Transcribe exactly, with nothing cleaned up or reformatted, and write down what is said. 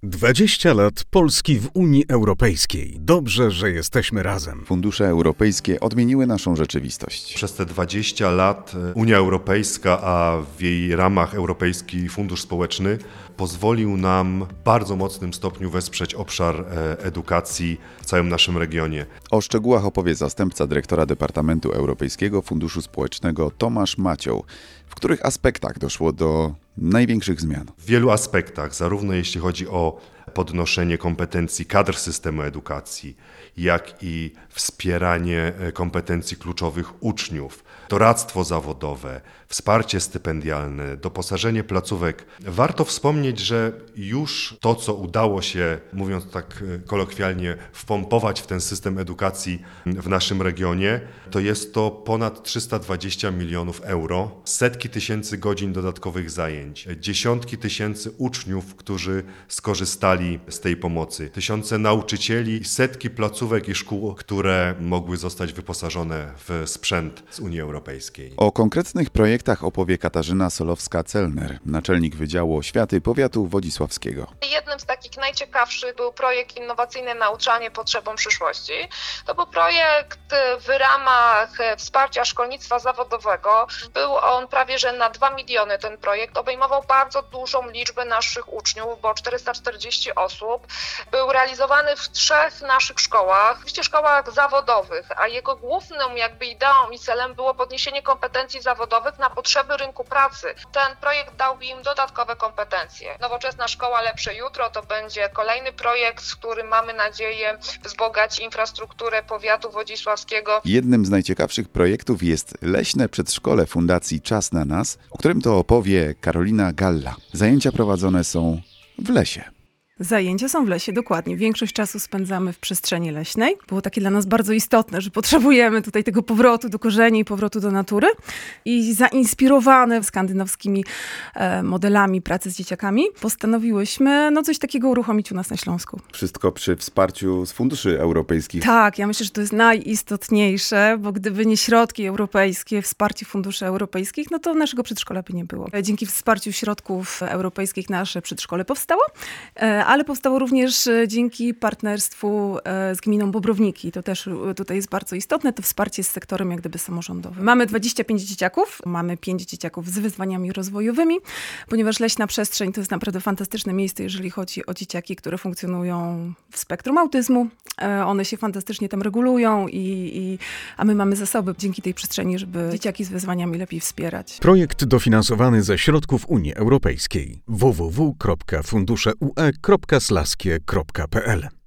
dwadzieścia lat Polski w Unii Europejskiej. Dobrze, że jesteśmy razem. Fundusze europejskie odmieniły naszą rzeczywistość. Przez te dwadzieścia lat Unia Europejska, a w jej ramach Europejski Fundusz Społeczny pozwolił nam w bardzo mocnym stopniu wesprzeć obszar edukacji w całym naszym regionie. O szczegółach opowie zastępca dyrektora Departamentu Europejskiego Funduszu Społecznego Tomasz Macioł. W których aspektach doszło do największych zmian? W wielu aspektach, zarówno jeśli chodzi o podnoszenie kompetencji kadr systemu edukacji, jak i wspieranie kompetencji kluczowych uczniów, doradztwo zawodowe, wsparcie stypendialne, doposażenie placówek. Warto wspomnieć, że już to, co udało się, mówiąc tak kolokwialnie, wpompować w ten system edukacji w naszym regionie, to jest to ponad trzysta dwadzieścia milionów euro, setki tysięcy godzin dodatkowych zajęć, dziesiątki tysięcy uczniów, którzy skorzystali z tej pomocy, tysiące nauczycieli, setki placówek i szkół, które mogły zostać wyposażone w sprzęt z Unii Europejskiej. O konkretnych projektach opowie Katarzyna Solowska-Celner, naczelnik Wydziału Oświaty Powiatu Wodzisławskiego. Jednym z takich najciekawszych był projekt Innowacyjne Nauczanie Potrzebom Przyszłości. To był projekt w ramach wsparcia szkolnictwa zawodowego. Był on prawie że na dwa miliony. Ten projekt obejmował bardzo dużą liczbę naszych uczniów, bo czterysta czterdzieści osób. Był realizowany w trzech naszych szkołach, oczywiście szkołach zawodowych, a jego główną jakby ideą i celem było podniesienie kompetencji zawodowych na potrzeby rynku pracy. Ten projekt dał im dodatkowe kompetencje. Nowoczesna Szkoła Lepsze Jutro to będzie kolejny projekt, z którym mamy nadzieję wzbogacić infrastrukturę powiatu wodzisławskiego. Jednym z najciekawszych projektów jest Leśne Przedszkole Fundacji Czas na Nas, o którym to opowie Karolina Galla. Zajęcia prowadzone są w lesie. Zajęcia są w lesie, dokładnie. Większość czasu spędzamy w przestrzeni leśnej. Było takie dla nas bardzo istotne, że potrzebujemy tutaj tego powrotu do korzeni i powrotu do natury. I zainspirowane skandynawskimi e, modelami pracy z dzieciakami, postanowiłyśmy no, coś takiego uruchomić u nas na Śląsku. Wszystko przy wsparciu z funduszy europejskich. Tak, ja myślę, że to jest najistotniejsze, bo gdyby nie środki europejskie, wsparcie funduszy europejskich, no to naszego przedszkola by nie było. Dzięki wsparciu środków europejskich nasze przedszkole powstało, e, ale powstało również dzięki partnerstwu z gminą Bobrowniki. To też tutaj jest bardzo istotne, to wsparcie z sektorem jak gdyby samorządowym. Mamy dwadzieścia pięć dzieciaków, mamy pięć dzieciaków z wyzwaniami rozwojowymi, ponieważ leśna przestrzeń to jest naprawdę fantastyczne miejsce, jeżeli chodzi o dzieciaki, które funkcjonują w spektrum autyzmu. One się fantastycznie tam regulują, i, i, a my mamy zasoby dzięki tej przestrzeni, żeby dzieciaki z wyzwaniami lepiej wspierać. Projekt dofinansowany ze środków Unii Europejskiej. w w w kropka fundusze u e kropka slaskie kropka p l